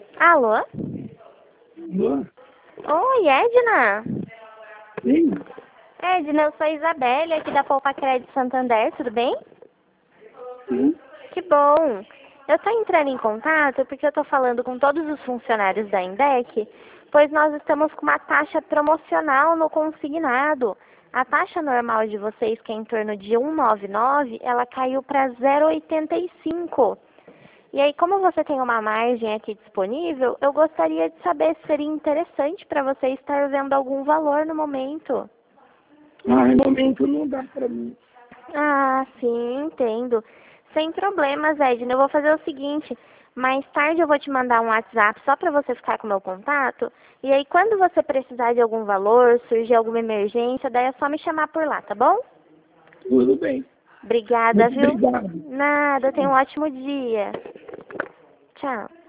Alô? Boa. Oi, Edna? Sim. Edna, eu sou a Isabelle, aqui da Poupa Crédito Santander, tudo bem? Sim. Que bom! Eu estou entrando em contato porque eu estou falando com todos os funcionários da Indec, pois nós estamos com uma taxa promocional no consignado. A taxa normal de vocês, que é em torno de 1,99, ela caiu para 0,85. E aí, como você tem uma margem aqui disponível, eu gostaria de saber se seria interessante para você estar vendo algum valor no momento. No momento não dá pra mim. Ah, sim, entendo. Sem problemas, Edna. Eu vou fazer o seguinte, mais tarde eu vou te mandar um WhatsApp só para você ficar com o meu contato. E aí, quando você precisar de algum valor, surgir alguma emergência, daí é só me chamar por lá, tá bom? Tudo bem. Obrigada, Muito viu? obrigado. Nada, tenha um ótimo dia. Tchau.